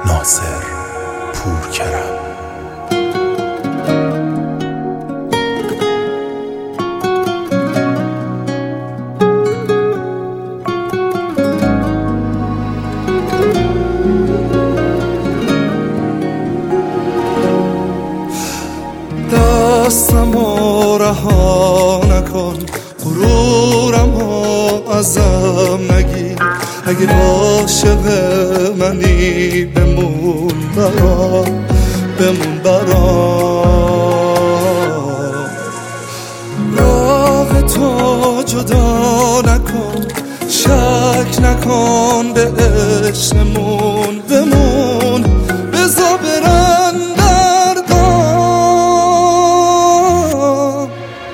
ناصر پورکرم. دستمو رها نکن، غرورمو ازم نگیر. اگه عاشق منی بمون برام، بمون برام. راه تو جدا نکن، شک نکن به عشقمون. بمون بذار برن دردام.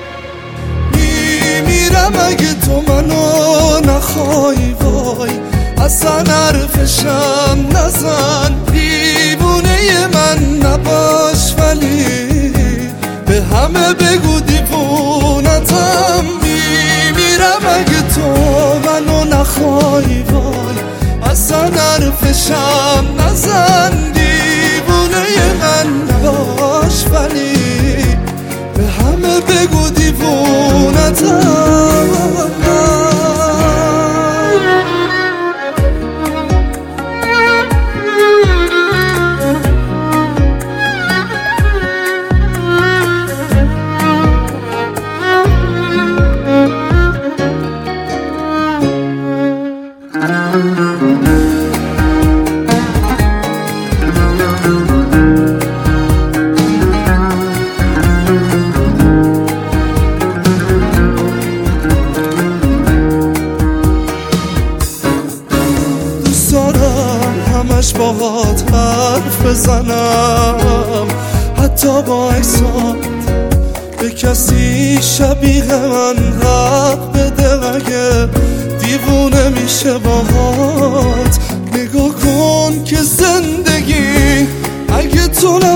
میمیرم اگه تو منو نخوای، وای اصلا حرفشم نزن. دیوونه من نباش ولی به همه بگو دیوونتم. میمیرم اگه تو منو نخوای، وای اصلا حرفشم نزن. دیوونه من نباش ولی به همه بگو دیوونتم. همش باهات حرف بزنم، حتی با عکسات به کسی شبیه من حق بده. اگه دیوونه میشه باهات، نگاه کن که زندگی اگه تو